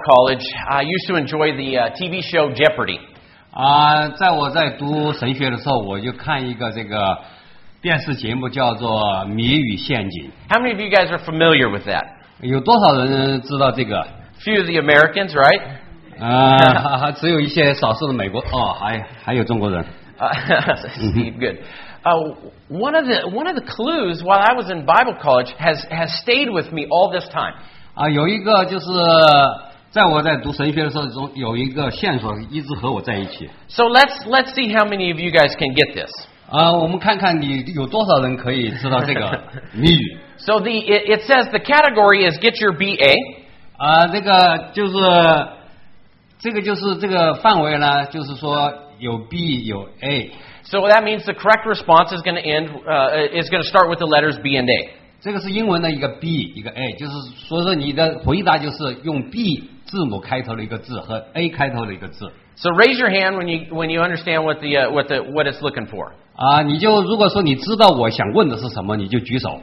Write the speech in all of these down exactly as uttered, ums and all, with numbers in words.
college, I used to enjoy the uh, T V show Jeopardy. 啊，在我在读神学的时候，我就看一个这个电视节目，叫做《谜语陷阱》。 How many of you guys are familiar with that? 有多少人知道这个？ Few of the Americans, right? 啊，还只有一些少数的美国哦，还还有中国人。 Uh, Steve, good. Uh, one of the one of the clues while I was in Bible college has has stayed with me all this time. 啊，有一个就是在我在读神学的时候中有一个线索一直和我在一起。 So let's let's see how many of you guys can get this. 啊，我们看看你有多少人可以知道这个谜语。 So the it, it says the category is get your B A. 啊，这个就是这个就是这个范围呢，就是说有 B 有 A。 So that means the correct response is going to end uh, is going to start with the letters B and A. 这个是英文的一个 B 一个 A， 就是所以说你的回答就是用 B 字母开头的一个字和 A 开头的一个字。 So raise your hand when you when you understand what the uh, what the what it's looking for. 啊，你就如果说你知道我想问的是什么，你就举手。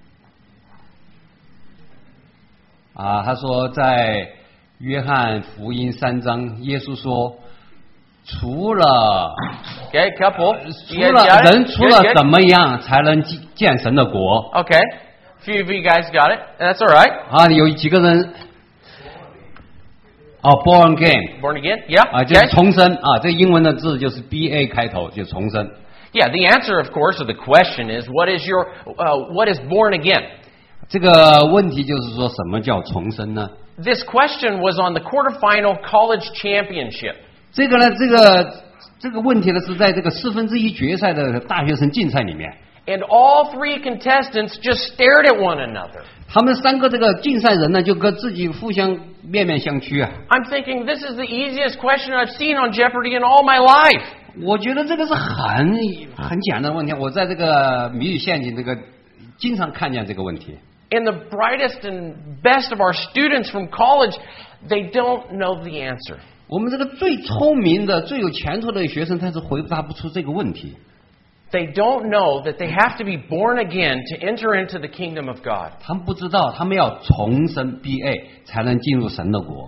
啊，他说在约翰福音三章，耶稣说，除了 Okay, couple. 除 You guys 了 got it? 人除 Good, 了 good. 怎么样才能见见神的国？ Okay. Few of you guys got it. That's all right. 啊，有几个人？哦 ，born again。 Born again? Yeah. 啊，就是 Okay. 重生啊，这英文的字就是 B A 开头，就重生。 Yeah, the answer, of course, of the question is what is your uh, what is born again? 这个问题就是说什么叫重生呢？ This question was on the quarterfinal college championship. 这个呢，这个这个问题呢是在这个四分之一决赛的大学生竞赛里面， And all three contestants just stared at one another. 他们三个这个竞赛人呢就跟自己互相面面相觑啊。 I'm thinking this is the easiest question I've seen on Jeopardy in all my life. 我觉得这个是很很简单的问题，我在这个谜语陷阱这个经常看见这个问题。 And the brightest and best of our students from college, they don't know the answer. 我们这个最聪明的、最有前途的学生，他是回答不出这个问题。 They don't know that they have to be born again to enter into the kingdom of God. 他们不知道，他们要重生 B A 才能进入神的国。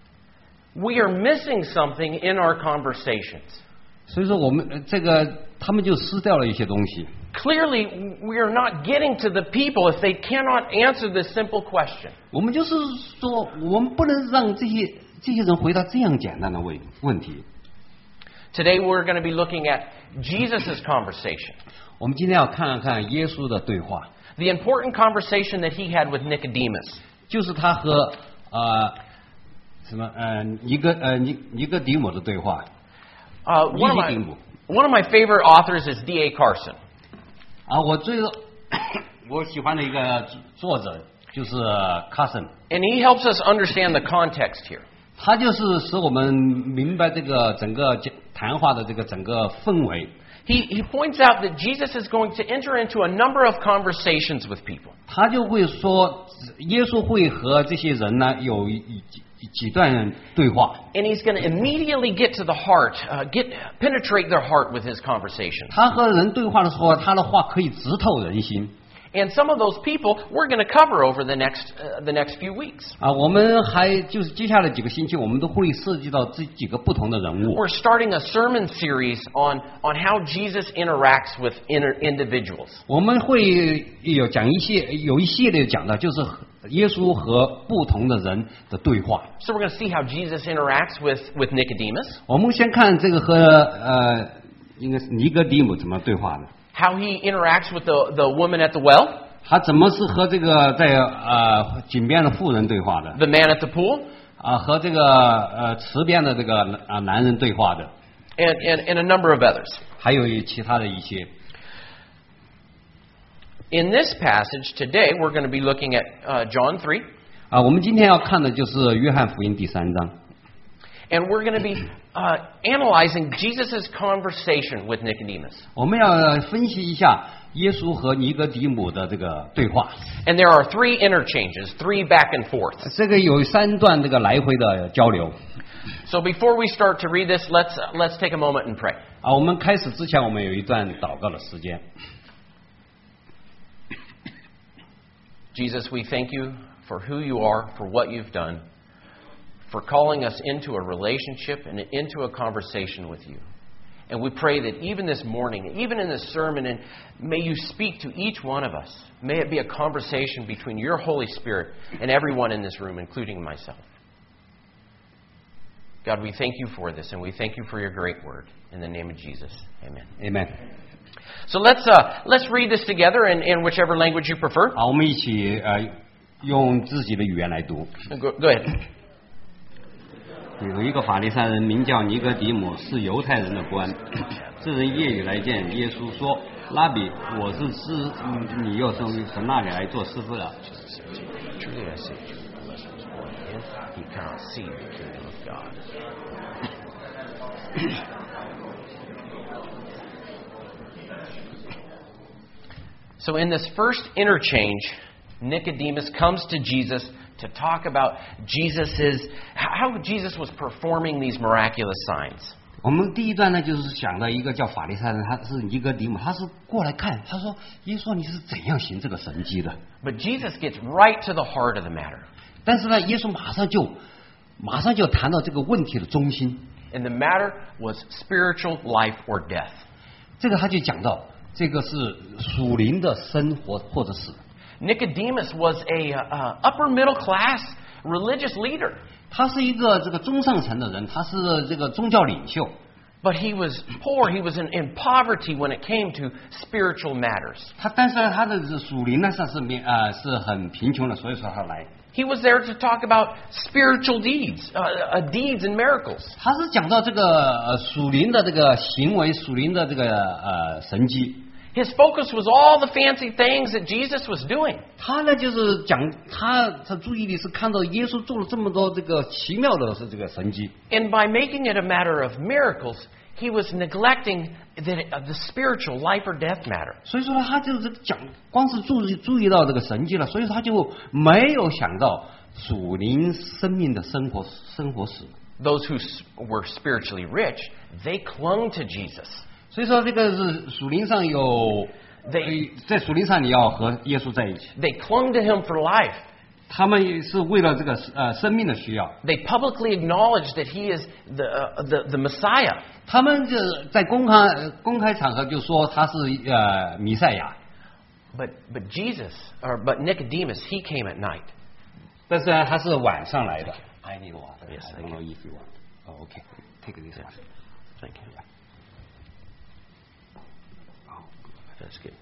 We are missing something in our conversations. 所以说，我们呃这个他们就失掉了一些东西。 Clearly, we are not getting to the people if they cannot answer this simple question. 我们就是说，我们不能让这些这些人回答这样简单的问问题。 Today, we're going to be looking at Jesus' conversation, 我们今天要看看耶稣的对话， the important conversation that he had with Nicodemus. 就是他和呃什么呃尼哥呃尼尼哥底母的对话。 Uh, one, of my, Nicodemus. one of my favorite authors is D A Carson. 啊，我最我喜欢的一个作者就是 Carson， And he helps us understand the context here. 他就是使我们明白这个整个谈话的这个整个氛围。 He, he points out that Jesus is going to enter into a number of conversations with people. 他就会说，耶稣会和这些人呢有一几几段对话。 And he's going to immediately get to the heart, uh, get penetrate their heart with his conversation. 他和人对话的时候，他的话可以直透人心。 And some of those people we're going to cover over the next uh, the next few weeks. 啊，我们还就是接下来几个星期，我们都会涉及到这几个不同的人物。 We're starting a sermon series on on how Jesus interacts with inner individuals. 我们会有讲一些有一系列讲的，就是耶稣和不同的人的对话。 So we're going to see how Jesus interacts with with Nicodemus, 我们先看这个和呃，应该是尼哥底母怎么对话的。 how he interacts with the the woman at the well, 他怎么是和这个在呃井边的妇人对话的？ the man at the pool, 啊，和这个呃池边的这个啊男人对话的， and, and, and a number of others. 还有其他的一些。 In this passage today, we're going to be looking at uh, John three, 啊，我们今天要看的就是约翰福音第三章。 and we're going to be uh, analyzing Jesus' conversation with Nicodemus. 我们要分析一下耶稣和尼哥底母的这个对话。 And there are three interchanges, three back and forth. 这个有三段这个来回的交流。 So before we start to read this, let's uh, let's take a moment and pray. 啊，我们开始之前，我们有一段祷告的时间。 Jesus, we thank you for who you are, for what you've done, for calling us into a relationship and into a conversation with you. And we pray that even this morning, even in this sermon, and may you speak to each one of us. May it be a conversation between your Holy Spirit and everyone in this room, including myself. God, we thank you for this, and we thank you for your great word. In the name of Jesus, amen. Amen. So let's uh, let's read this together in, in whichever language you prefer. 好，我们一起呃用自己的语言来读。 Go, go ahead. 有一个法利赛人名叫尼哥底母，是犹太人的官。这人夜里来见耶稣，说：“拉比，我是知你又从神那里来做师傅了。” Truly I say to you, unless one is born again, he cannot see the kingdom of God. So in this first interchange, Nicodemus comes to Jesus to talk about Jesus's how Jesus was performing these miraculous signs. 我们第一段呢，就是讲到一个叫法利赛人，他是尼哥底母，他是过来看，他说：“耶稣，你是怎样行这个神迹的？” But Jesus gets right to the heart of the matter. 但是呢，耶稣马上就马上就谈到这个问题的中心。 And the matter was spiritual life or death. 这个他就讲到，这个是属灵的生活或者死。 Nicodemus was a uh, upper middle class religious leader. 他是一个这个中上层的人，他是这个宗教领袖。 But he was poor. He was in, in poverty when it came to spiritual matters. 他但是他的属灵呢，上是面啊是很贫穷的，所以说他来。 He was there to talk about spiritual deeds, uh, uh, deeds and miracles. 他是讲到这个呃属灵的这个行为，属灵的这个呃神迹。 His focus was all the fancy things that Jesus was doing. 他呢就是讲他的注意力是看到耶稣做了这么多这个奇妙的是这个神迹。 And by making it a matter of miracles, he was neglecting the, uh, the spiritual life or death matter. 所以说呢，他就是讲光是注意注意到这个神迹了，所以说他就没有想到属灵生命的生活生活史。 Those who were spiritually rich, they clung to Jesus. 所以说这个是属灵上有， They 在属灵上你要和耶稣在一起。 they clung to him for life. 他们是为了这个呃生命的需要。 They publicly acknowledged that he is the uh, the, the Messiah. 他们就在公开公开场合就说他是呃弥赛亚。 But but Jesus or but Nicodemus, he came at night. 但是呢，他是晚上来的。I need water. Yes, I don't know if you want. Oh, okay. Take this one. Thank you. That's good.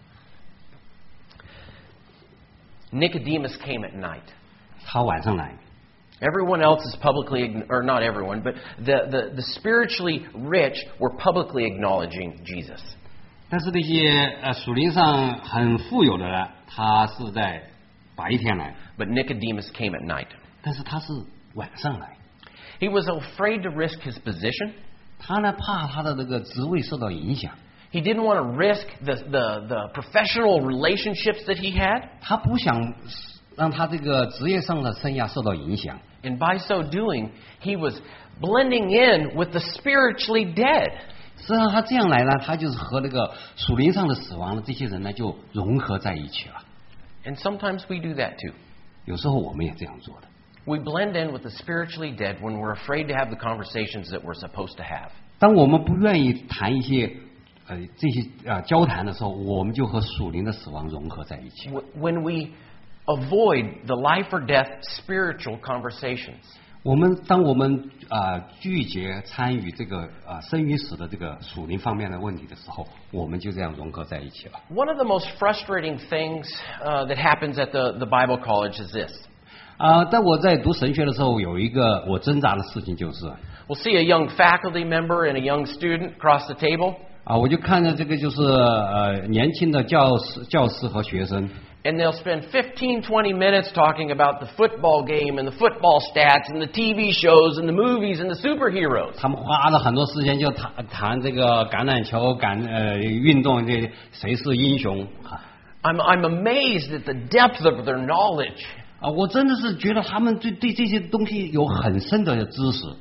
Nicodemus came at night. 他晚上来。 Everyone else is publicly, or not everyone, but the, the, the spiritually rich were publicly acknowledging Jesus. 但是那些呃属灵上很富有的人，他是在白天来， But Nicodemus came at night. 但是他是晚上来。 He was afraid to risk his position. 他呢怕他的这个职位受到影响， He didn't want to risk the, the, the professional relationships that he had. 他不想让他这个职业上的生涯受到影响。 And by so doing, he was blending in with the spiritually dead. 实际上他这样来呢，他就是和那个属灵上的死亡的这些人呢就融合在一起了。 And sometimes we do that too. 有时候我们也这样做的。 We blend in with the spiritually dead when we're afraid to have the conversations that we're supposed to have. 当我们不愿意谈一些呃这些呃交谈的时候，我们就和属灵的死亡融合在一起。 When we avoid the life or death spiritual conversations. 我们当我们啊、呃、拒绝参与这个啊、呃、生与死的这个属灵方面的问题的时候，我们就这样融合在一起了。 One of the most frustrating things uh, that happens at the, the Bible college is this. 啊、呃，但我在读神学的时候，有一个我挣扎的事情就是， We'll see a young faculty member and a young student across the table. 啊、我就看着这个就是呃年轻的教师、教师和学生。 And they'll spend fifteen, twenty minutes talking about the football game and the football stats and the T V shows and the movies and the superheroes. 他们花了很多时间就谈谈这个橄榄球、橄呃运动这谁是英雄啊！ I'm, I'm amazed at the depth of their knowledge. 啊，我真的是觉得他们对对这些东西有很深的知识。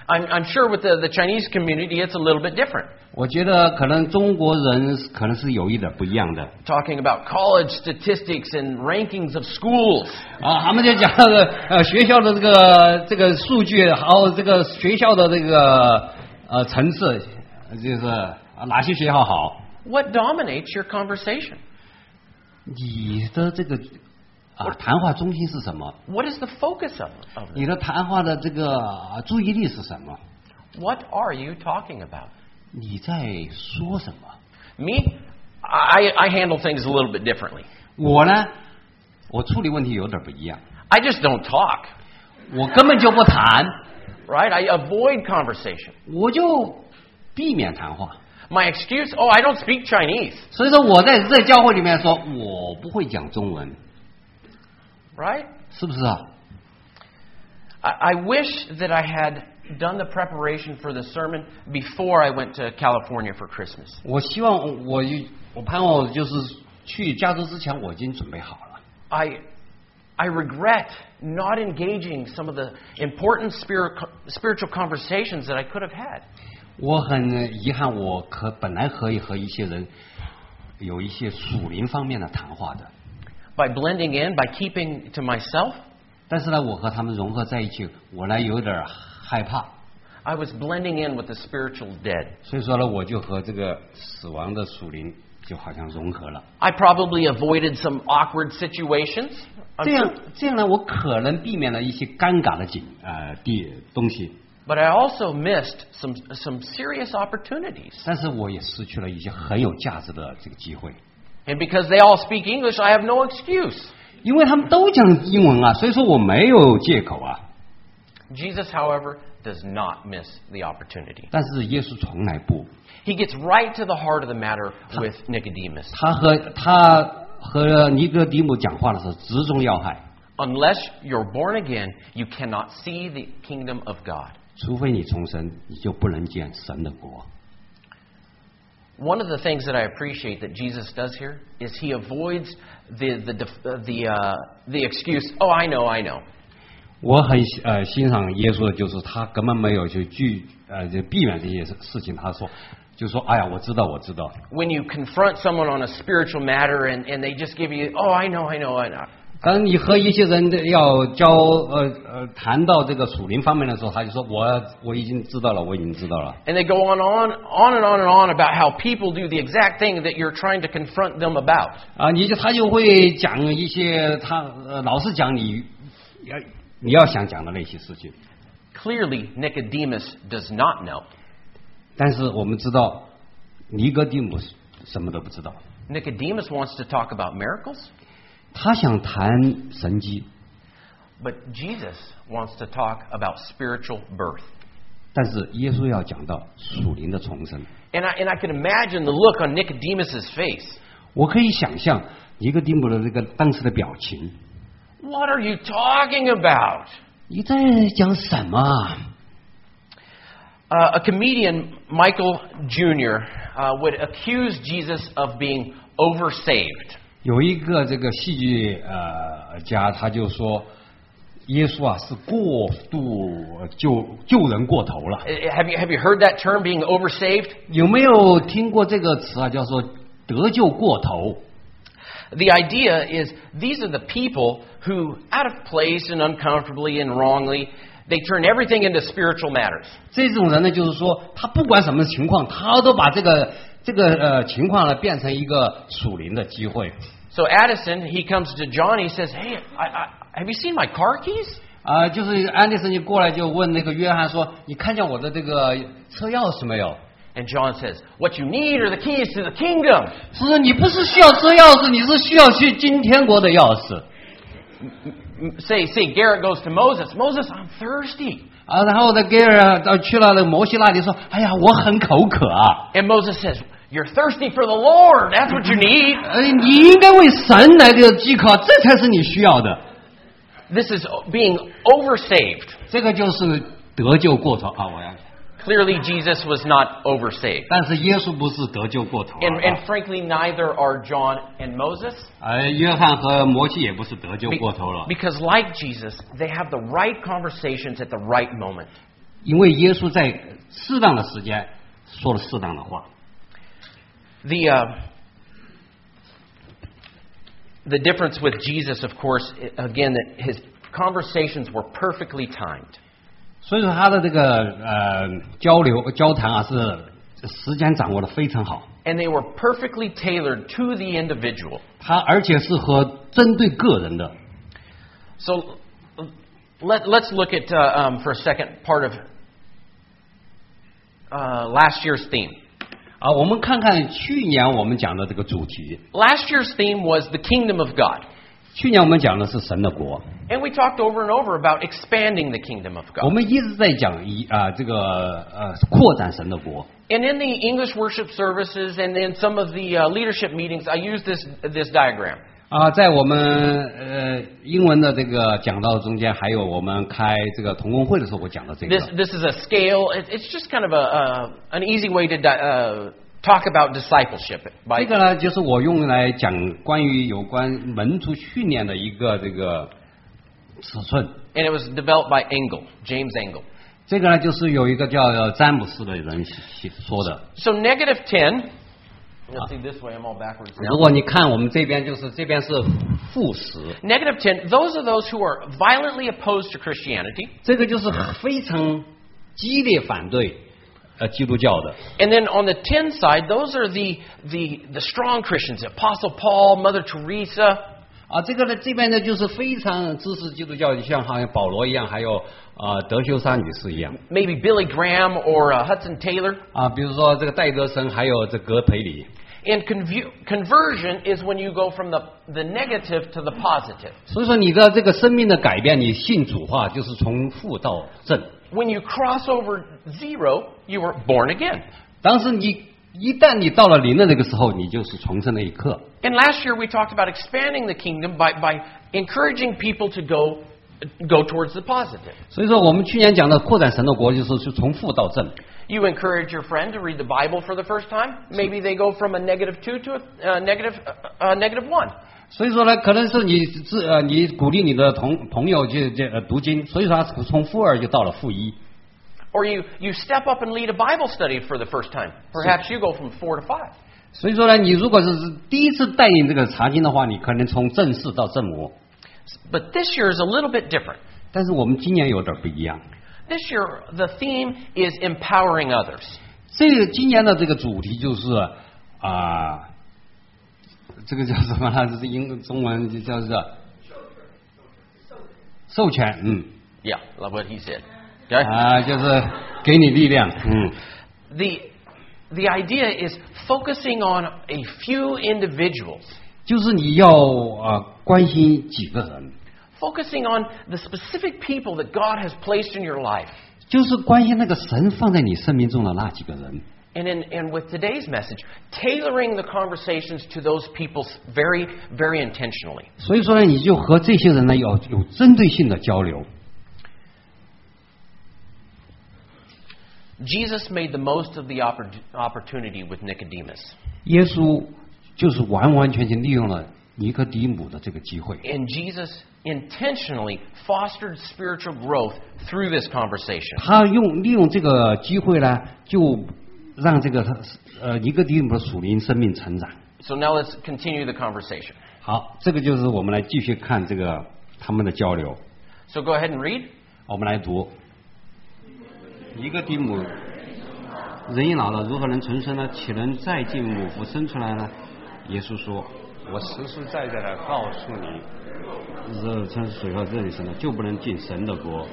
I'm, I'm sure with the, the Chinese community, it's a little bit different. 我觉得可能中国人可能是有一点不一样的。 Talking about college statistics and rankings of schools. 啊，他们就讲那个呃学校的这个这个数据，还有这个学校的这个呃层次，就是哪些学校好。 What dominates your conversation? 你的这个啊谈话中心是什么？ What is the focus of, of it? 你的谈话的这个注意力是什么？ What are you talking about? 你在说什么？ Me, I, I handle things a little bit differently. 我呢，我处理问题有点不一样。 I just don't talk, 我根本就不谈， right? I avoid conversation. 我就避免谈话。 My excuse, oh, I don't speak Chinese, 所以说我在这教会里面说，我不会讲中文， right? 是不是啊？ I, I wish that I had done the preparation for the sermon before I went to California for Christmas. 我希望我我盼望就是去加州之前我已经准备好了。 I, I regret not engaging some of the important spirit, spiritual conversations that I could have had. 我很遗憾，我可本来可以和一些人有一些属灵方面的谈话的， By blending in, by keeping to myself, 但是呢，我和他们融合在一起，我呢有点害怕， I was blending in with the spiritual dead. 所以说呢，我就和这个死亡的属灵就好像融合了。 I probably avoided some awkward situations. 这样这样呢，我可能避免了一些尴尬的景呃地东西， But I also missed some, some serious opportunities. 但是我也失去了一些很有价值的这个机会。 And because they all speak English, I have no excuse. 因为他们都讲英文啊，所以说我没有借口啊。 Jesus, however, does not miss the opportunity. 但是耶稣从来不， He gets right to the heart of the matter with Nicodemus. 他和他和尼哥底母讲话的时候直中要害， Unless you're born again, you cannot see the kingdom of God. 除非你重生，你就不能见神的国。 One of the things that I appreciate that Jesus does here is he avoids the the the uh, the excuse. Oh, I know, I know. 我很呃欣赏耶稣的，就是他根本没有去拒呃就避免这些事情。他说，就说哎呀，我知道，我知道。 When you confront someone on a spiritual matter and, and they just give you, oh, I know, I know, I know. 当你和一些人要交呃呃谈到这个属灵方面的时候，他就说我我已经知道了，我已经知道了。 And they go on, on, on and on and on about how people do the exact thing that you're trying to confront them about. 啊，你就他就会讲一些他呃老是讲你要你要想讲的那些事情。 Clearly, Nicodemus does not know. 但是我们知道尼哥底母什么都不知道， Nicodemus wants to talk about miracles, 他想谈神迹， but Jesus wants to talk about spiritual birth. 但是耶稣要讲到属灵的重生。 And I, and I can imagine the look on Nicodemus's face. 我可以想象尼哥底母的这个当时的表情。 What are you talking about? 你在讲什么啊？ Uh, a comedian, Michael Junior, uh, would accuse Jesus of being oversaved. 有一个这个戏剧呃家，他就说耶稣啊是过度救救人过头了。 Have you, have you heard that term, being oversaved? 有没有听过这个词啊？叫做得救过头。 The idea is these are the people who, out of place and uncomfortably and wrongly, they turn everything into spiritual matters. 这种人呢，就是说他不管什么情况，他都把这个这个呃情况呢变成一个属灵的机会。 So Addison, he comes to John, he says, hey, I, I, have you seen my car keys? 啊、就是安迪森就过来就问那个约翰说：“你看见我的这个车钥匙没有？” And John says, what you need are the keys to the kingdom. 是说你不是需要车钥匙，你是需要去进天国的钥匙。 Say, say Garrett goes to Moses. Moses, I'm thirsty. 啊，然后呢，盖尔到去了那个摩西那里说：“哎呀，我很口渴啊。” And Moses says, you're thirsty for the Lord. That's what you need. 呃，你应该为神来的饥渴，这才是你需要的。 This is being oversaved. 这个就是得救过头啊！我要。 Clearly, Jesus was not oversaved. 但是耶稣不是得救过头、啊 And, and frankly, neither are John and Moses. 而约翰和摩西也不是得救过头了。 Because like Jesus, they have the right conversations at the right moment. 因为耶稣在适当的时间说了适当的话。 The uh, the difference with Jesus, of course, again, that his conversations were perfectly timed. 所以说他的这个呃交流交谈啊是时间掌握的非常好。 And they were perfectly tailored to the individual. 他而且是和针对个人的。 So let, let's look at uh, um, for a second part of uh, last year's theme. 啊，我们看看去年我们讲的这个主题。 Last year's theme was the kingdom of God. 去年我们讲的是神的国。 And we talked over and over about expanding the kingdom of 我 God. 们一直在讲一啊这个呃扩展神的国。 And in the English worship services and in some of the uh, leadership meetings, I use this this diagram. 啊，在我们呃英文的这个讲道中间，还有我们开这个同工会的时候，我讲的这个。 This this is a scale. It, it's just kind of a uh, an easy way to di- uh, talk about discipleship. 这 By 个呢，就是我用来讲关于有关门徒训练的一个这个尺寸。 and it was developed by Engel, James Engel. 这个呢，就是有一个叫詹姆斯的人写说的。 So negative ten. Let's see this way. I'm all backwards 如 now. 果你看我们这边，就是这边是负十， Negative ten. Those are those who are violently opposed to Christianity. 这个就是非常激烈反对呃基督教的。 And then on the ten side, those are the the the strong Christians. Apostle Paul, Mother Teresa. 啊，这个呢，这边呢就是非常支持基督教，像好像保罗一样，还有啊、呃、德修莎女士一样。 Maybe Billy Graham or uh, Hudson Taylor. 啊，比如说这个戴德生，还有这格培里。 And convu- conversion is when you go from the, the negative to the positive. 所以说你的这个生命的改变，你信主化就是从负到正。 When you cross over zero, you were born again. 当时你一旦你到了零的那个时候，你就是重生的一刻。 And last year we talked about expanding the kingdom by, by encouraging people to go go towards the positive. 所以说我们去年讲的扩展神的国，就是是从负到正。 You encourage your friend to read the Bible for the first time. Maybe they go from a negative two to a uh, negative uh, uh, negative one. 所以说呢，可能是你是呃，你鼓励你的同朋友去这呃读经，所以说他从负二就到了负一。 Or you, you step up and lead a Bible study for the first time. Perhaps you go from four to five. 所以说呢，你如果是第一次带领这个查经的话，你可能从正四到正五。 But this year is a little bit different. 但是我们今年有点不一样。 This year the theme is empowering others. 这个今年的这个主题就是啊、这个叫什么呢？这是英中文就叫做授权，嗯， Yeah, like what he said. Okay? 啊、就是给你力量，嗯。 The the idea is focusing on a few individuals. 就是你要啊、呃关心几个人， Focusing on the specific people that God has placed in your life. 就是关心那个神放在你生命中的那几个人。 And in, and with today's message, tailoring the conversations to those people very, very intentionally. 所以说呢，你就和这些人呢要有针对性的交流。 Jesus made the most of the oppor- opportunity with Nicodemus. 耶稣就是完完全全利用了尼科底母的这个机会。 And Jesus intentionally fostered spiritual growth through this conversation. 他用利用这个机会呢，就让这个呃尼科底母的属灵生命成长。 So now let's continue the conversation. 好，这个就是我们来继续看这个他们的交流。 So go ahead and read. 我们来读。尼哥底母，人一老了，如何能重生呢？岂能再进母腹生出来呢？耶稣说：“我实实在在的告诉你，肉从水和肉里生的，就不能进神的国。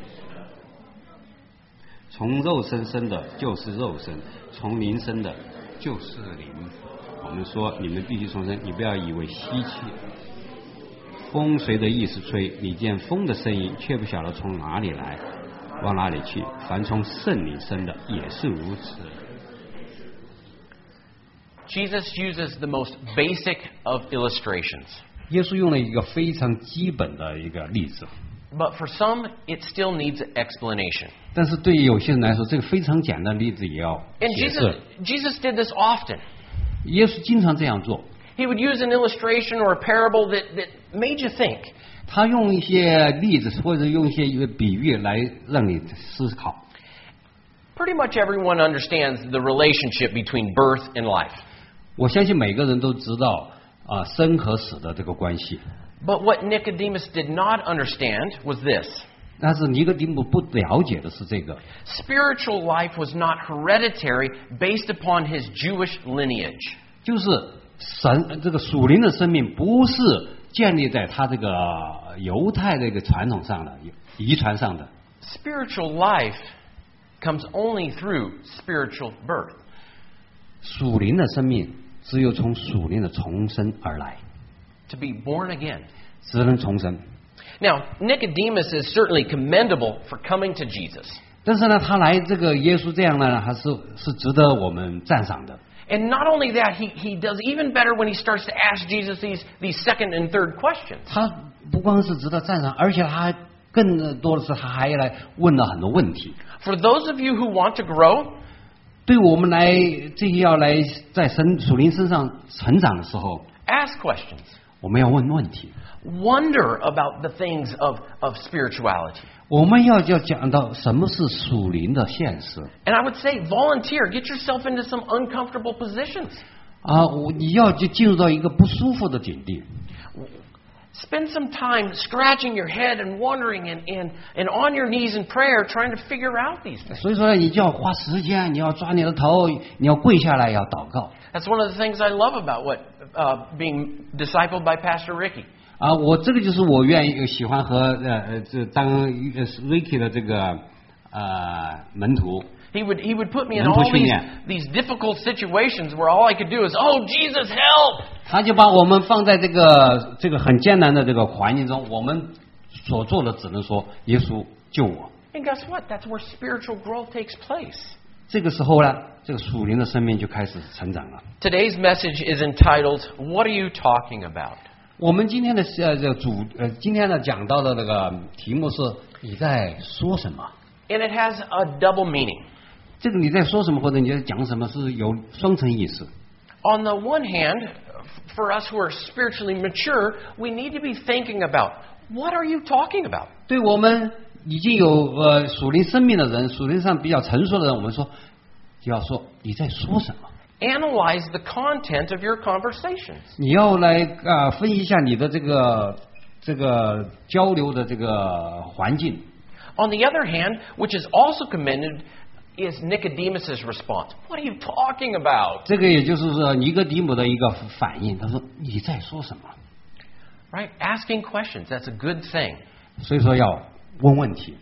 从肉身生的，就是肉身；从灵生的，就是灵。”我们说，你们必须重生，你不要以为稀奇。风随着意思吹，你见风的声音，却不晓得从哪里来，往哪里去。凡从圣灵生的，也是如此。 Jesus uses the most basic of illustrations. 耶稣用了一个非常基本的一个例子， But for some, it still needs explanation. 但是对于有些人来说，这个非常简单的例子也要 And 解 Jesus, 释。 Jesus did this often. 耶稣经常这样做， He would use an illustration or a parable that, that made you think. 他用一些例子或者用一些比喻来让你思考。 Pretty much everyone understands the relationship between birth and life. 我相信每个人都知道啊、生和死的这个关系。 But what Nicodemus did not understand was this. 但是尼哥底母不了解的是这个， Spiritual life was not hereditary based upon his Jewish lineage. 就是神这个属灵的生命不是建立在他这个犹太这个传统上的遗传上的。 Spiritual life comes only through spiritual birth. 属灵的生命只有从属灵的重生而来， To be born again. 只能重生。 Now, Nicodemus is certainly commendable for coming to Jesus. 但是呢，他来这个耶稣这样呢，还是是值得我们赞赏的。 And not only that, he, he does even better when he starts to ask Jesus these, these second and third questions. 他不光是值得赞赏，而且他还更多的是他还来问了很多问题。 For those of you who want to grow, 对我们来这些要来在神属灵身上成长的时候， ask questions. 我们要问问题， Wonder about the things of, of spirituality. 我们要要讲到什么是属灵的现实 And I would say volunteer. Get yourself into some uncomfortable positions. 啊！我你要就进入到一个不舒服的境地。 Spend some time scratching your head and wondering and, and, and on your knees in prayer trying to figure out these things. 所以说，你就要花时间，你要抓你的头，你要跪下来，要祷告 That's one of the things I love about what uh, being discipled by Pastor Ricky. 啊！我这个就是我愿意喜欢和呃呃这当呃 Ricky 的这个呃门徒。 He would, he would put me in 门徒 all 训 these, 练 these difficult situations where all I could do is, oh, Jesus, help! 他就把我们放在这个这个很艰难的这个环境中，我们所做的只能说耶稣救我。 And guess what? That's where spiritual growth takes place. 这个时候呢，这个属灵的生命就开始成长了。 Today's message is entitled, What Are You Talking About? 我们今天的呃这个主呃今天呢讲到的那个题目是你在说什么？ And it has a double meaning. 这个你在说什么或者你在讲什么是有双层意思。 On the one hand, for us who are spiritually mature, we need to be thinking about, what are you talking about? 对我们已经有呃属灵生命的人，属灵上比较成熟的人，我们说就要说你在说什么？ Analyze the content of your conversations. 你要来啊、呃、分析一下你的这个这个交流的这个环境。 On the other hand, which is also commended, is Nicodemus' response. What are you talking about? 这个也就是说尼哥底母的一个反应，他说你在说什么？ Right? Asking questions, that's a good thing. 所以说要问问题。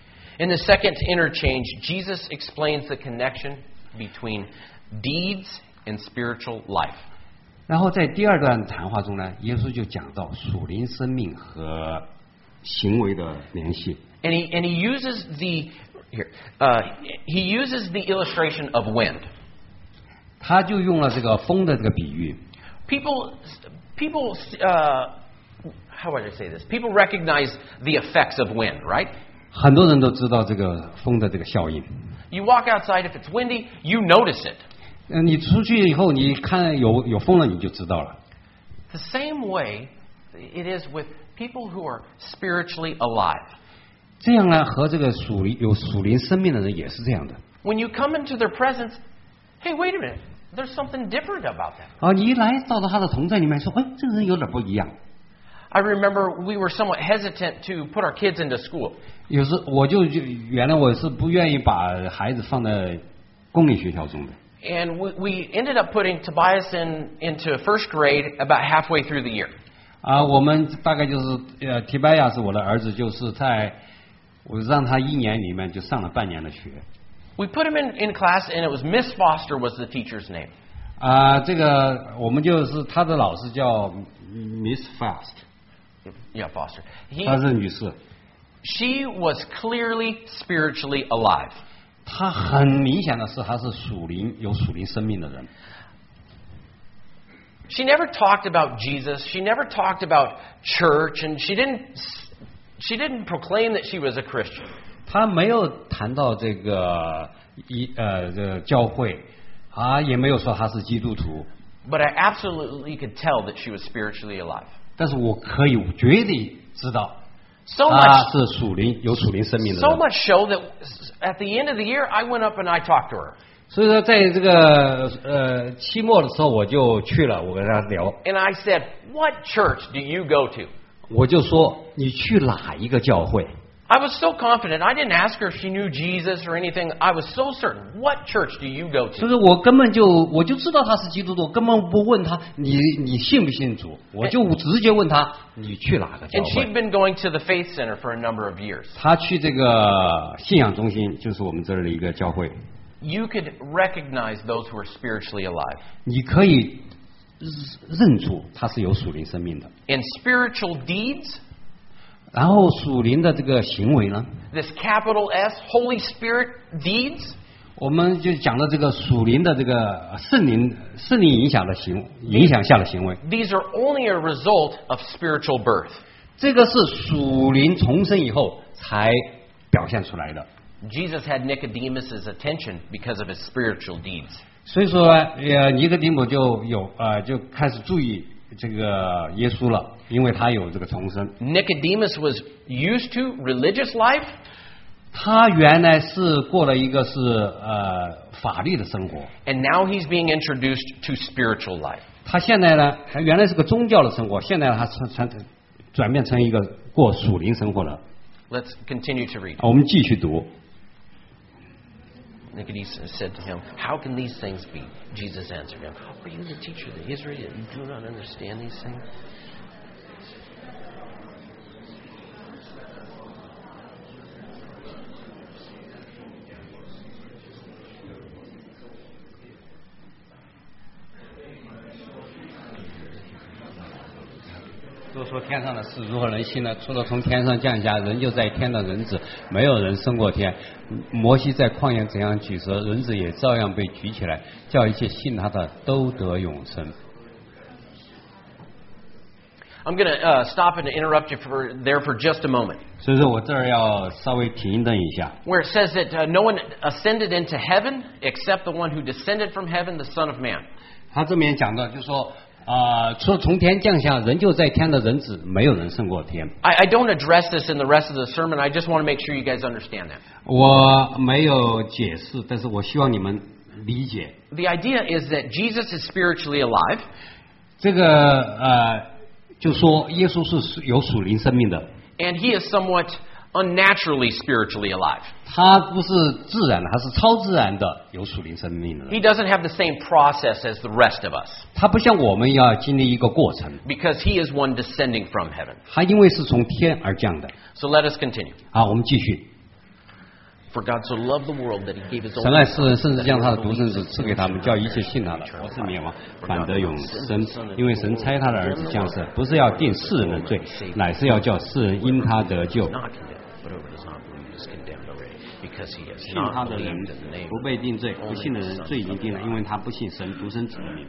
In the second interchange, Jesus explains the connection between deeds and spiritual life. 然后在第二段谈话中呢，耶稣就讲到属灵生命和行为的联系。 And he, and he uses the here, uh, he uses the illustration of wind. 他就用了这个风的这个比喻。 People, people, uh, how would I say this? People recognize the effects of wind, right? 很多人都知道这个风的这个效应。 You walk outside, if it's windy, you notice it. 嗯，你出去以后，你看有有风了，你就知道了。 The same way it is with people who are spiritually alive. 这样呢，和这个属灵有属灵生命的人也是这样的。 When you come into their presence, hey, wait a minute, there's something different about that. 啊，你一来到了他的同在里面，说，哎，这个人有点不一样。 I remember we were somewhat hesitant to put our kids into school. 有时我就就原来我是不愿意把孩子放在公立学校中的。 And we, we ended up putting Tobias in, into first grade about halfway through the year. 啊，我们大概就是呃，提拜亚是我的儿子，就是在我让他一年里面就上了半年的学。 We put him in, in class, and it was Miss Foster was the teacher's name. 啊，这个我们就是他的老师叫 Miss Fast， Yeah, Foster. He, 她是女士， she was clearly spiritually alive. 她很明显的是她是属灵有属灵生命的人。 She never talked about Jesus. She never talked about church, and she didn't she didn't proclaim that she was a Christian. 她没有谈到这个一呃这个教会，啊，也没有说她是基督徒， But I absolutely could tell that she was spiritually alive. 但是我可以绝对知道 So 她 much 是属灵有属灵生命的 so 人。 much so that at the end of the year, I went up and I talked to her. 所以说，在这个呃期末的时候，我就去了，我跟他聊， And I said, what church do you go to? 我就说你去哪一个教会？ I was so confident. I didn't ask her if she knew Jesus or anything. I was so certain. What church do you go 所 to? 以说我根本就我就知道他是基督徒，根本不问他你你信不信主，我就直接问他你去哪个教 And 会 she'd。been going to the Faith Center for a number of years. 他去这个信仰中心，就是我们这儿的一个教会， You could recognize those who are spiritually alive. 你可以认出他是有属灵生命的。 And spiritual deeds, 然后属灵的这个行为呢， this capital S, Holy Spirit deeds, 我们就讲到这个属灵的这个圣灵圣灵影响的行影响下的行为， these are only a result of spiritual birth. 这个是属灵重生以后才表现出来的。 Jesus had Nicodemus' attention because of his spiritual deeds. 所以说，呃，尼哥底母就有呃就开始注意这个耶稣了，因为他有这个重生。 Nicodemus was used to religious life. 他原来是过了一个是呃法律的生活， And now he's being introduced to spiritual life. 他现在呢，他原来是个宗教的生活，现在他转转转变成一个过属灵生活了。 Let's continue to read. 我们继续读。 Nicodemus said to him, How can these things be? Jesus answered him, Are you the teacher of the Israel that you do not understand these things? 都说天上的事如何能信呢？除了从天上降下，人就在天的人子，没有人升过天。摩西在旷野怎样举蛇，人子也照样被举起来，叫一切信他的都得永生。 I'm going to uh, stop and interrupt you for, there for just a moment. 所以说我这儿要稍微停顿一下。 Where it says that uh, no one ascended into heaven except the one who descended from heaven, the Son of Man. 他这边讲到，就是说。啊、呃，除了从天降下，人就在天的人子，没有人胜过天。 I, I don't address this in the rest of the sermon. I just want to make sure you guys understand that. 我没有解释，但是我希望你们理解。 The idea is that Jesus is spiritually alive. 这个呃，就说耶稣是有属灵生命的。 And he is somewhat unnaturally spiritually alive. 他不是自然的，他是超自然的有属灵生命的。 He doesn't have the same process as the rest of us. 他不像我们要经历一个过程。 Because he is one descending from heaven. 他因为是从天而降的。 So let us continue. 好，我们继续。 For God so loved the world that he gave his 神 only 爱世人， Son, 甚至 that 将他的 whoever 独生子 believes 赐给他们，叫一切信他的，不是灭亡，反得永生。因为神差他的儿子降世，不是要定世人的罪，乃是要叫世人因他得救。 not condemned, but whoever does not believe is condemned already, because he has 信他 not 的人 believed in the name 不被定罪， of 不 the 信的人 only 罪已经 Son 定了， of 因为 God. 他不信神独生子的名。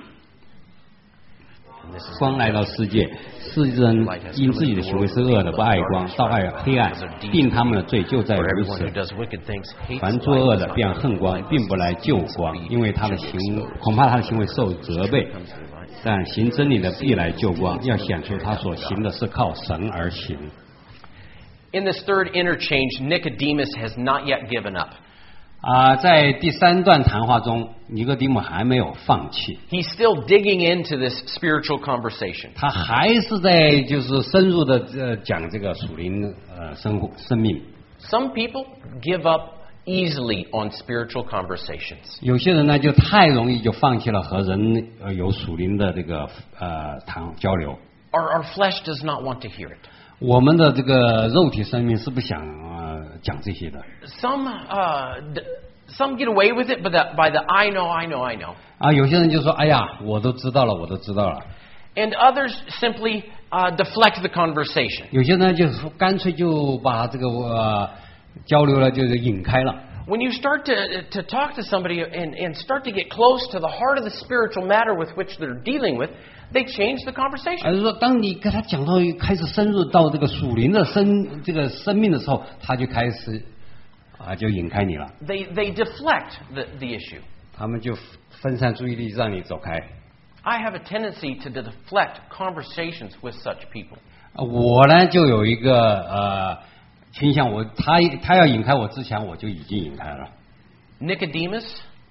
And this is 光来到世界，世人因自己的行为是恶的，不爱光，到爱黑暗，定他们的罪就在 For 如 everyone 此 who。does wicked things hates 凡 light 作恶 and 的 does 便 not 恨 know 光， light, 并不来救 lest 光， he 因为他的 should 行 expose. 恐怕他的行为受责备。 Comes to the light. 但行真理的必来救光，要显出他所行的是靠神而行。 In this third interchange, Nicodemus has not yet given up. 啊、在第三段谈话中，尼哥底母还没有放弃， He's still digging into this spiritual conversation. 他还是在就是深入的呃讲这个属灵呃生活生命。 Some people give up easily on spiritual conversations. 有些人呢就太容易就放弃了和人呃有属灵的这个呃谈交流。 Our, our flesh does not want to hear it. 我们的这个肉体生命是不想呃讲这些的。 Some, uh, d- some get away with it, but the, by the I know, I know, I know. 啊，有些人就说：“哎呀，我都知道了，我都知道了。” And others simply uh, deflect the conversation. 有些人就是说干脆就把这个呃交流了，就是引开了。 When you start to, to talk to somebody and, and start to get close to the heart of the spiritual matter with which they're dealing with, they change the conversation. 而是说，当你跟他讲到开始深入到这个属灵的生这个生命的时候，他就开始啊就引开你了， They, they deflect the, the issue. 他们就分散注意力让你走开。 I have a tendency to deflect conversations with such people. 啊我呢就有一个呃倾向我，他他要引开我之前，我就已经引开了。 Nicodemus,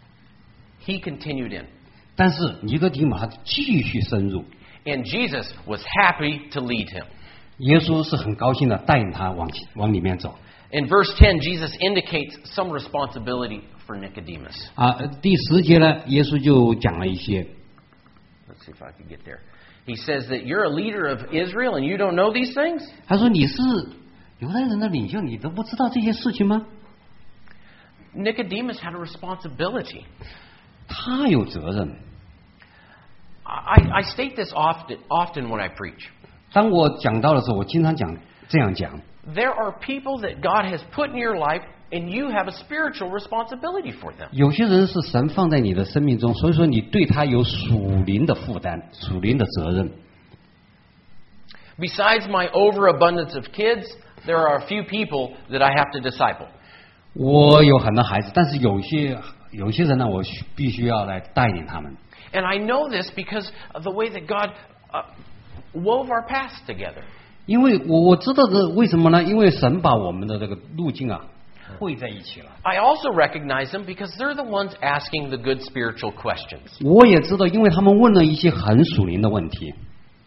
he continued in. 但是尼哥底母他继续深入， And Jesus was happy to lead him. 耶稣是很高兴的带领他往往里面走。 In verse ten, Jesus indicates some responsibility for Nicodemus. 啊，第十节呢，耶稣就讲了一些。 Let's see if I can get there. He says that you're a leader of Israel and you don't know these things? 他说你是犹太人的领袖，你都不知道这些事情吗？ Nicodemus had a responsibility. 他有责任。 I, I state this often, often when I preach. 当我讲到的时候，我经常讲这样讲。 There are people that God has put in your life, and you have a spiritual responsibility for them. 有些人是神放在你的生命中，所以说你对他有属灵的负担、属灵的责任。 Besides my overabundance of kids, there are a few people that I have to disciple. 我有很多孩子，但是有些有些人呢，我需必须要来带领他们。 And I know this because of the way that God uh, wove our paths together. 因为我我知道这为什么呢？因为神把我们的这个路径啊汇在一起了。 I also recognize them because they're the ones asking the good spiritual questions. 我也知道，因为他们问了一些很属灵的问题。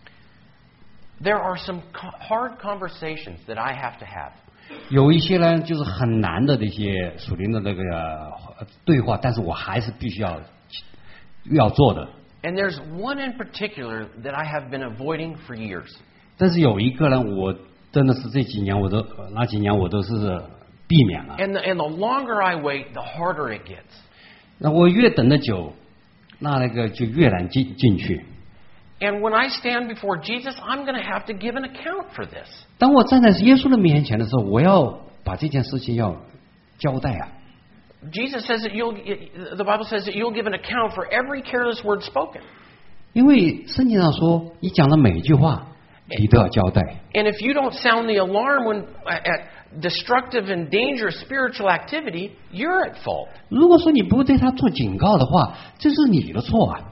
There are some hard conversations that I have to have. 有一些呢，就是很难的这些属灵的那个对话，但是我还是必须要要做的。 And there's one in particular that I have been avoiding for years. 但是有一个呢，我真的是这几年我都那几年我都是避免了。 And the, and the longer I wait, the harder it gets. 那我越等得久，那那个就越难进进去。 And when I stand before Jesus, I'm going to have to give an account for this. 当我站在耶稣的面前的时候，我要把这件事情要交代啊。 Jesus says that you'll, the Bible says that you'll give an account for every careless word spoken. 因为圣经上说，你讲的每一句话，你都要交代。 And if you don't sound the alarm when at destructive and dangerous spiritual activity, you're at fault. 如果说你不对他做警告的话，这是你的错啊。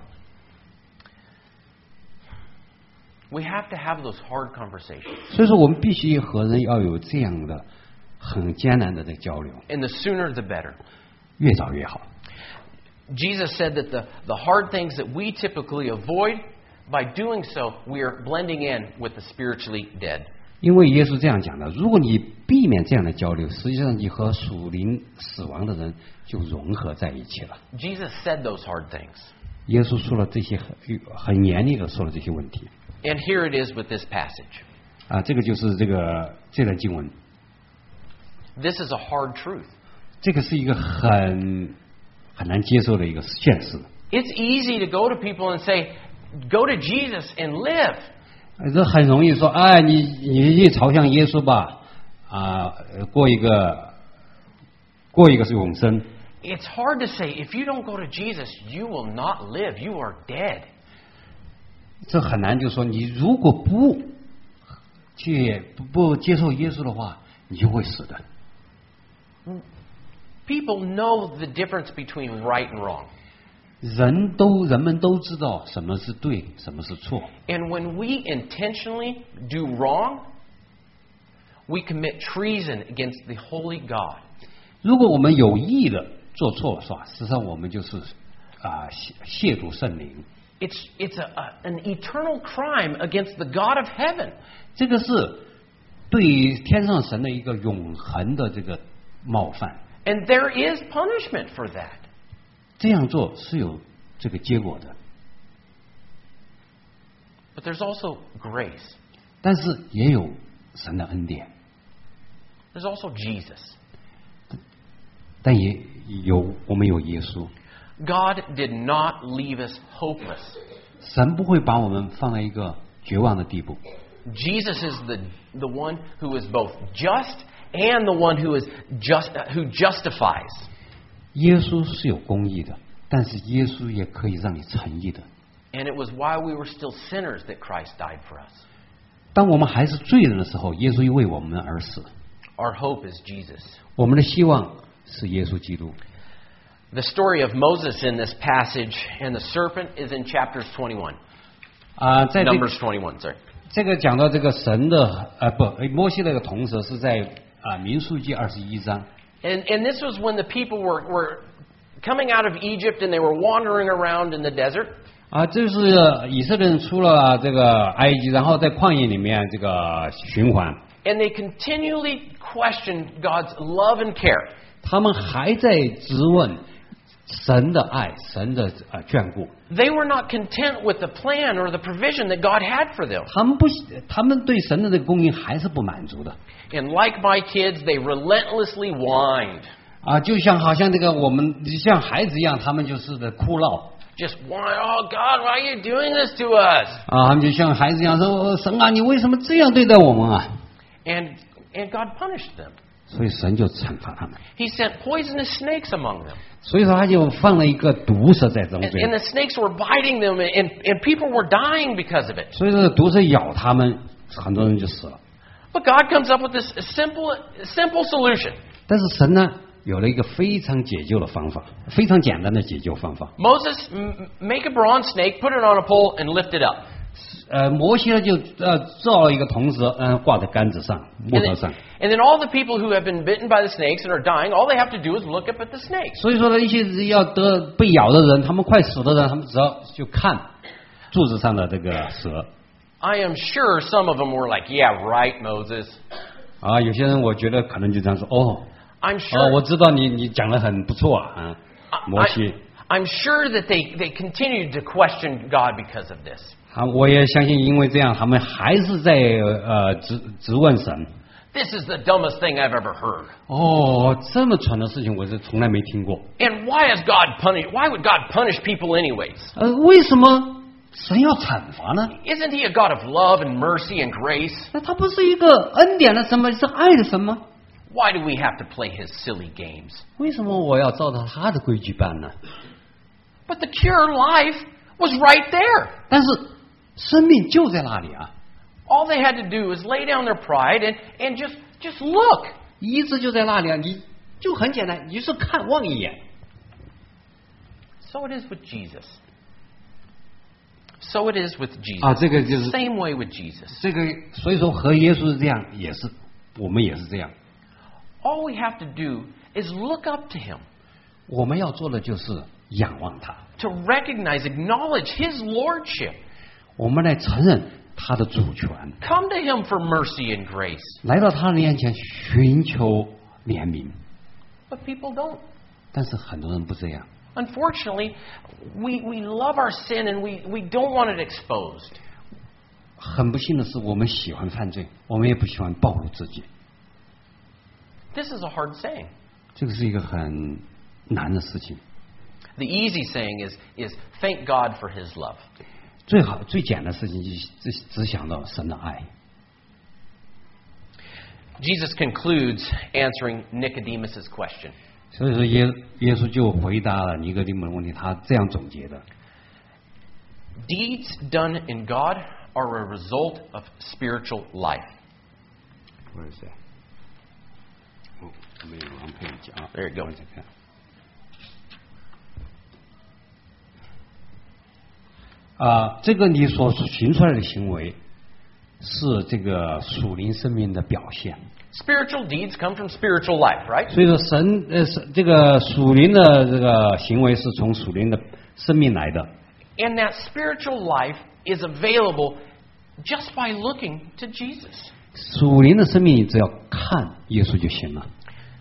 We have to have those hard conversations. 所以说，我们必须和人要有这样的很艰难的这交流。 And the sooner the better. 越早越好。 Jesus said that the, the hard things that we typically avoid, by doing so, we are blending in with the spiritually dead. 因为耶稣这样讲的，如果你避免这样的交流，实际上你和属灵死亡的人就融合在一起了。 Jesus said those hard things. 耶稣说了这些很很严厉的说了这些问题。 And here it is with this passage. 啊，这个就是这个这段经文。 This is a hard truth. 这个是一个很很难接受的一个现实。 It's easy to go to people and say, go to Jesus and live. 这很容易说，哎，你你去朝向耶稣吧，啊，过一个过一个是永生。 It's hard to say, if you don't go to Jesus, you will not live. You are dead. 这很难，就是说，你如果不去不不接受耶稣的话，你就会死的。 People know the difference between right and wrong. 人都人们都知道什么是对，什么是错。 And when we intentionally do wrong, we commit treason against the holy God. 如果我们有意的做错，是吧？实际上我们就是啊亵亵渎圣灵。 It's, it's a, a, an eternal crime against the God of heaven. 这个是对天上神的一个永恒的这个冒犯。 And there is punishment for that. 这样做是有这个结果的。 But there's also grace. 但是也有神的恩典， There's also Jesus. 但也有我们有耶稣。 God did not leave us hopeless. 神不会把我们放在一个绝望的地步。 Jesus is the, the one who is both just and the one who is just who justifies. 耶稣是有公义的，但是耶稣也可以让你称义的。 And it was while we were still sinners that Christ died for us. 当我们还是罪人的时候，耶稣又为我们而死。 Our hope is Jesus. 我们的希望是耶稣基督。 The story of Moses in this passage and the serpent is in chapters twenty-one. 啊、在这 Numbers twenty-one, sorry. 这个讲到这个神的呃不摩西那个铜蛇是在啊，民数记二十一章。 And, and this was when the people were, were coming out of Egypt and they were wandering around in the desert. 啊，这是以色列人出了这个埃及，然后在旷野里面这个循环。 And they continually questioned God's love and care. 他们还在质问神的爱，神的呃眷顾。 They were not content with the plan or the provision that God had for them. 他们不，他们对神的这个供应还是不满足的。 And like my kids, they relentlessly whined. 啊，就像好像这个我们像孩子一样，他们就是的哭闹。 Just whine, oh God, why are you doing this to us? 啊，他们就像孩子一样说：“神啊，你为什么这样对待我们啊？” And and God punished them. 所以神就惩罚他们。 He sent poisonous snakes among them. 所以说他就放了一个毒蛇在中 And, 间。 and the snakes were biting them, and, and people were dying because of it. 所以说毒蛇咬他们，很多人就死了。 But God comes up with this simple, simple solution. 但是神呢，有了一个非常解救的方法，非常简单的解救方法。 Moses, m- make a bronze snake, put it on a pole, and lift it up. 呃，摩西呢就呃造了一个铜蛇，嗯、呃，挂在杆子上、木 And 头 then, 上。 and then all the people who have been bitten by the snakes and are dying, all they have to do is look up at the snakes. 所以说呢，一些要得被咬的人，他们快死的人，他们只要就看柱子上的这个蛇。 I am sure some of them were like, yeah, right, Moses. 啊，有些人我觉得可能就这样说，哦， I'm 哦， sure. 我知道你你讲的很不错啊，摩 I, 西。 I'm sure that they, they continued to question God because of this. 啊，我也相信，因为这样，他们还是在呃质质问神。 This is the dumbest thing I've ever heard. 哦，这么蠢的事情，我是从来没听过。 And why is God punish? Why would God punish people anyways? 呃，为什么神要惩罚呢？ Isn't He a God of love and mercy and grace? 那他不是一个恩典的神吗？是爱的神吗？ Why do we have to play His silly games? 为什么我要照着他的规矩办呢？ But the cure life was right there. 但是生命就在那里啊， All they had to do was lay down their pride and, and just, just look. 医治就在那里啊，你就很简单，你就是看望一眼。 So it is with Jesus. So it is with Jesus. 啊，这个就是 Same way with Jesus. 这个，所以说和耶稣是这样，也是我们也是这样。 All we have to do is look up to Him, 我们要做的就是仰望他， to recognize, acknowledge His lordship. 我们来承认他的主权， Come to Him for mercy and grace. 来到他的面前寻求怜悯。 But people don't. 但是很多人不这样。 Unfortunately, we, we love our sin and we, we don't want it exposed. 很不幸的是，我们喜欢犯罪，我们也不喜欢暴露自己。 This is a hard saying. 这个是一个很难的事情。 The easy saying is, is thank God for His love. 最好最简单的事情就是只只想到神的爱。 Jesus concludes answering Nicodemus' question. 所以说耶耶稣就回答了尼哥底母的问题，他这样总结的： Deeds done in God are a result of spiritual life. Where is that? 哦，没有往配讲。 There you go. 往下看。啊，这个你所行出来的行为，是这个属灵生命的表现。 Spiritual deeds come from spiritual life, right? 所以说神呃是这个属灵的这个行为是从属灵的生命来的。 And that spiritual life is available just by looking to Jesus. 属灵的生命只要看耶稣就行了。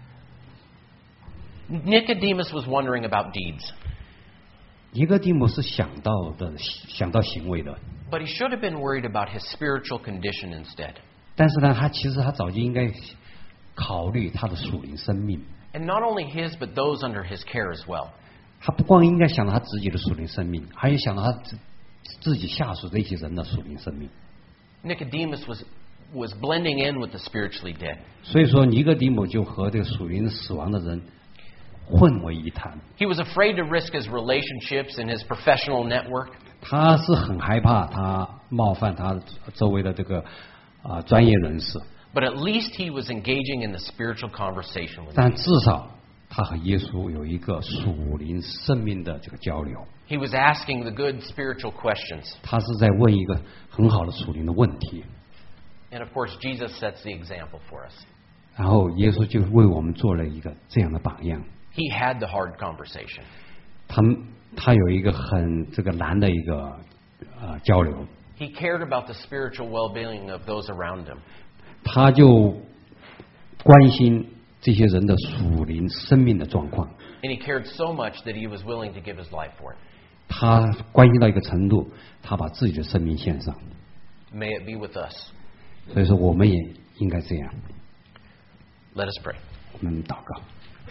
Nicodemus was wondering about deeds, 尼哥底母是想到的，想到行为的， but he should have been worried about his spiritual condition instead. 但是呢，他其实他早就应该考虑他的属灵生命。 And not only his, but those under his care as well. 他不光应该想到他自己的属灵生命，还有想到他自自己下属这些人的属灵生命。 Nicodemus was, was blending in with the spiritually dead. 所以说，尼哥底母就和这个属灵死亡的人混为一谈。 He was afraid to risk his relationships and his professional network. 他是很害怕他冒犯他周围的这个啊、呃、专业人士， But at least he was engaging in the spiritual conversation with 但 Jesus. 至少他和耶稣有一个属灵生命的这个交流。 He was asking the good spiritual questions. 他是在问一个很好的属灵的问题。 And of course, Jesus sets the example for us. 然后耶稣就为我们做了一个这样的榜样。 He had the hard conversation. 他们他有一个很这个难的一个呃交流。 He cared about the spiritual well-being of those around him. 他就关心这些人的属灵生命的状况。 And he cared so much that he was willing to give his life for it. 他关心到一个程度，他把自己的生命献上。 May it be with us. 所以说，我们也应该这样。 Let us pray. 我们祷告。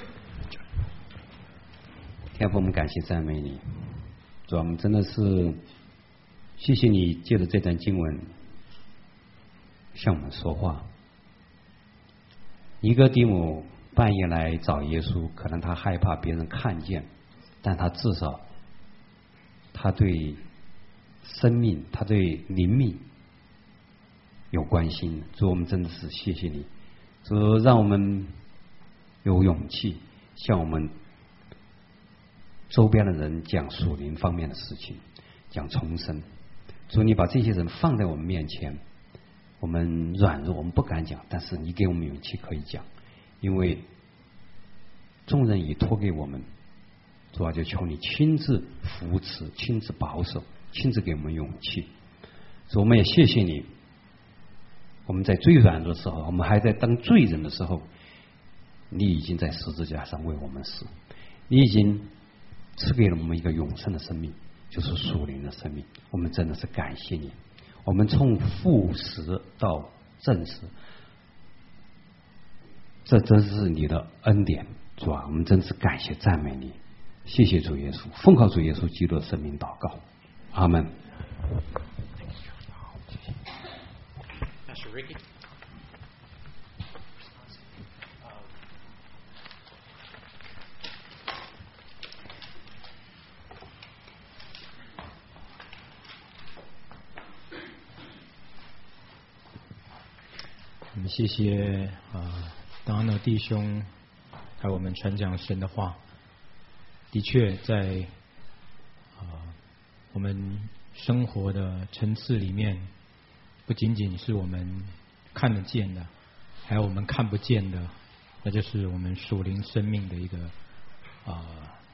天父，我们感谢赞美你，主啊，我们真的是谢谢你借着这段经文向我们说话。尼哥底母半夜来找耶稣，可能他害怕别人看见，但他至少他对生命，他对灵命有关心。主，我们真的是谢谢你，主，让我们有勇气向我们周边的人讲属灵方面的事情，讲重生。主，你把这些人放在我们面前，我们软弱，我们不敢讲，但是你给我们勇气可以讲，因为众人已托给我们。主啊，就求你亲自扶持，亲自保守，亲自给我们勇气。主，我们也谢谢你，我们在最软弱的时候，我们还在当罪人的时候，你已经在十字架上为我们死，你已经赐给了我们一个永生的生命，就是属灵的生命。我们真的是感谢你，我们从父实到正实，这真是你的恩典，主啊，我们真是感谢赞美你。谢谢主耶稣，奉靠主耶稣基督的圣名祷告，阿门。 Pastor Ricky. 我们谢谢啊，当那弟兄还有我们传讲神的话。的确，在啊、呃、我们生活的层次里面，不仅仅是我们看得见的，还有我们看不见的，那就是我们属灵生命的一个啊、呃、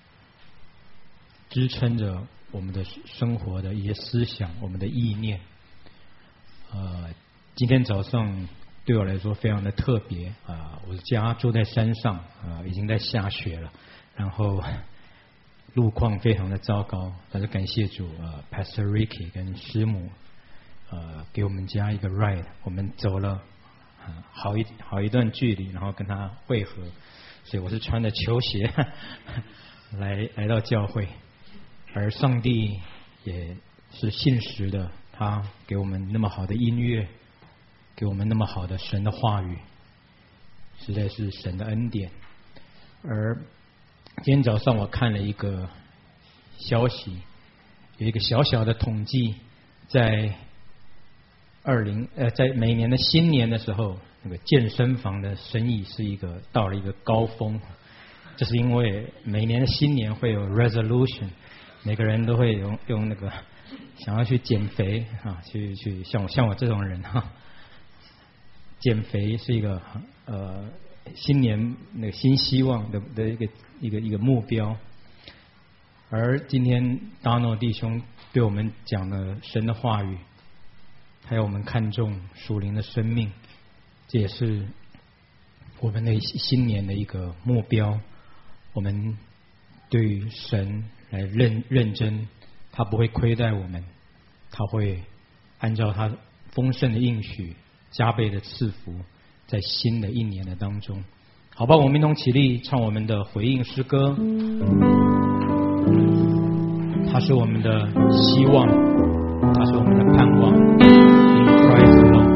支撑着我们的生活的一些思想，我们的意念。呃，今天早上对我来说非常的特别啊、呃！我的家住在山上啊、呃，已经在下雪了，然后路况非常的糟糕，但是感谢主，呃 ，Pastor Ricky 跟师母，呃，给我们家一个 ride， 我们走了、呃、好一好一段距离，然后跟他会合，所以我是穿着球鞋来来到教会，而上帝也是信实的，他给我们那么好的音乐，给我们那么好的神的话语，实在是神的恩典。而今天早上我看了一个消息，有一个小小的统计，在二零呃，在每年的新年的时候，那个健身房的生意是一个到了一个高峰，这是因为每年的新年会有 resolution， 每个人都会用用那个想要去减肥啊，去去像我像我这种人哈、啊，减肥是一个呃新年那个新希望的的一个一个一个目标。而今天达诺弟兄对我们讲了神的话语，还有我们看重属灵的生命，这也是我们的新年的一个目标。我们对于神来认认真，他不会亏待我们，他会按照他丰盛的应许加倍的赐福在新的一年的当中。好吧，我们一同起立唱我们的回应诗歌，它是我们的希望，它是我们的盼望。 In Christ alone,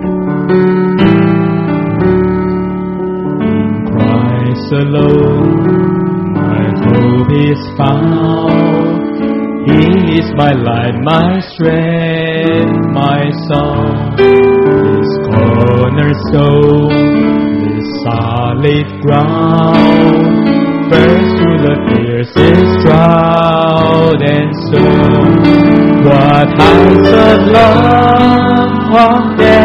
In Christ alone, my hope is found. He is my light, my strength, my song. This cornerstone, this solid ground. Burst through the fiercest drought and storm. What heights of love, what